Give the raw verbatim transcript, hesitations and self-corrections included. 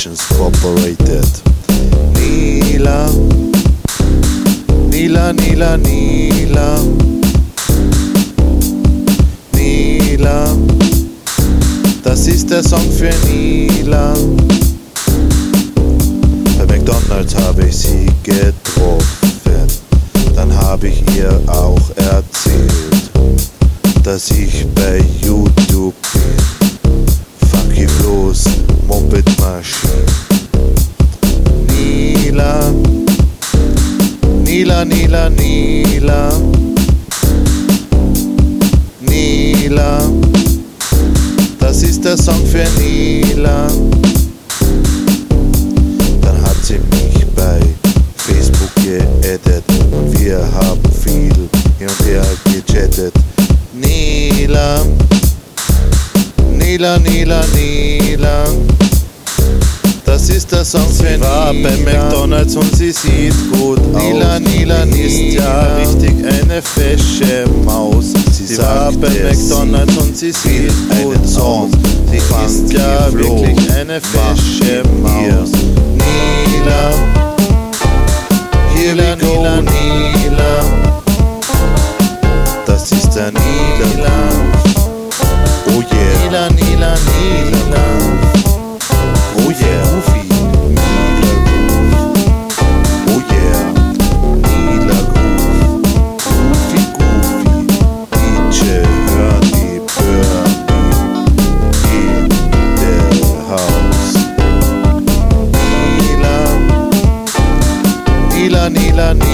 Productions Incorporated. Nila, Nila, Nila, Nila, Nila, das ist der Song für Nila. Bei McDonald's habe ich sie getroffen, dann habe ich ihr auch erzählt, dass ich bei YouTube bin. Funky Blues, Moped Machine. Nila, Nila, Nila, Nila, Nila, das ist der Song für Nila. Dann hat sie mich bei Facebook geaddet und wir haben viel hin und her gechattet. Nila, Nila, Nila, Nila, das ist der Song für Nila. Sie war bei McDonald's und sie sieht gut Nila, aus. Nila, Nila ist ja richtig eine fesche Maus. Sie, sie war bei McDonald's und sie sieht gut aus. Sie ist ja wirklich eine fesche Maus. Nila, here we go, Nila, das ist der Nila. Oh yeah, Nila, Nila, Nila. Oh yeah, Goofy, Nila Groove. Oh yeah, Nila Groove. Goofy, Goofy, D J Hörni, Bernie in der Haus. Nila, Nila, Nila, Nila.